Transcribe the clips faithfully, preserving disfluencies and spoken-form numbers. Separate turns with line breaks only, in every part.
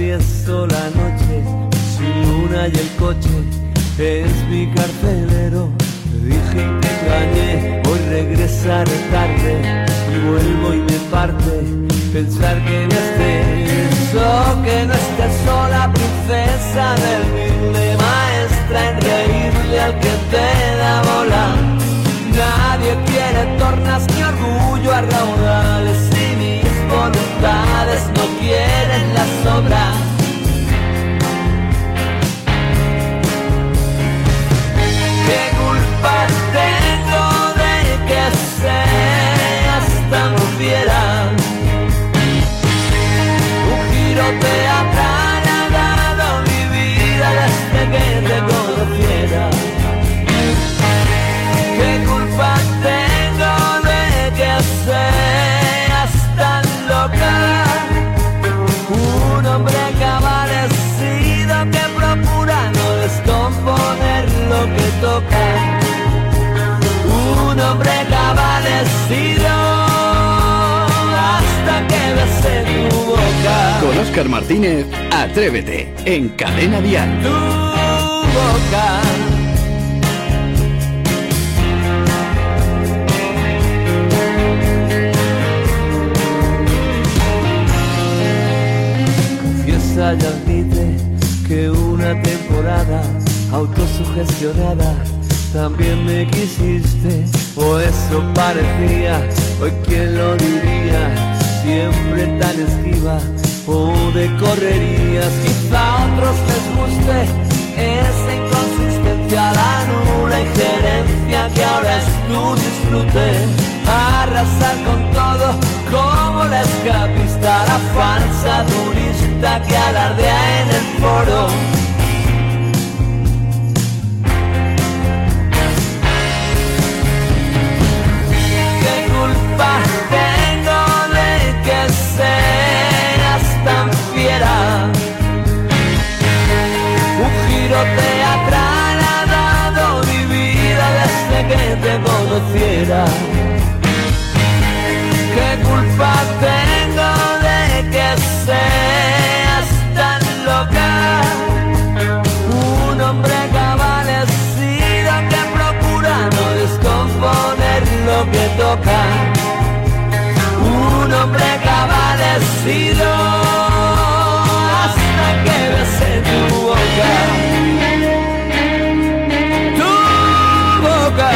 travieso la noche, sin luna y el coche es mi carcelero. Te dije y te engañé, hoy regresaré tarde y vuelvo y me parte pensar que no estés, o que no estés sola, princesa del humilde, maestra en reírle al que te da bola. Nadie quiere tornas ni orgullo a raudales, y mis voluntades no quieren las sobras. ¿Qué culpa tengo de que seas tan fiera? Un giro teatral ha dado mi vida desde que te conociera. ¿Qué culpa tengo de que seas tan loca? Un hombre cabalecido que procura no descomponer lo que toca. Un hombre cabalecido hasta que bese tu boca.
Con Óscar Martínez, Atrévete, en Cadena Dial.
Tu boca. Confiesa y admite que una temporada autosugestionada también me quisiste, o eso parecía, hoy quién lo diría, siempre tan esquiva o de correrías. Quizá a otros les guste esa inconsistencia, la nula injerencia que ahora es tu disfrute, arrasar con todo como la escapista, la falsa turista que alardea en el foro. Tengo de que seas tan fiera. Un giro teatral ha dado mi vida desde que te conociera. ¿Qué culpa tengo de que seas tan loca? Un hombre cabalecido que procura no descomponer lo que toca. Un hombre cabalecido hasta que bese tu boca. Tu boca.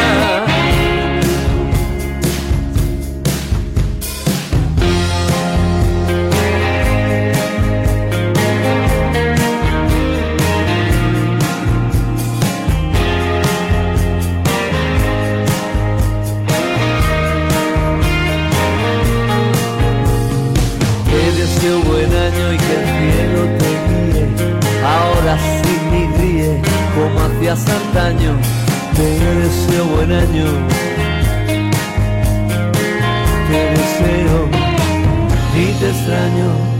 Buen año y que el cielo te guíe, ahora sí ni ríe como hacías antaño. Te deseo buen año, te deseo y te extraño.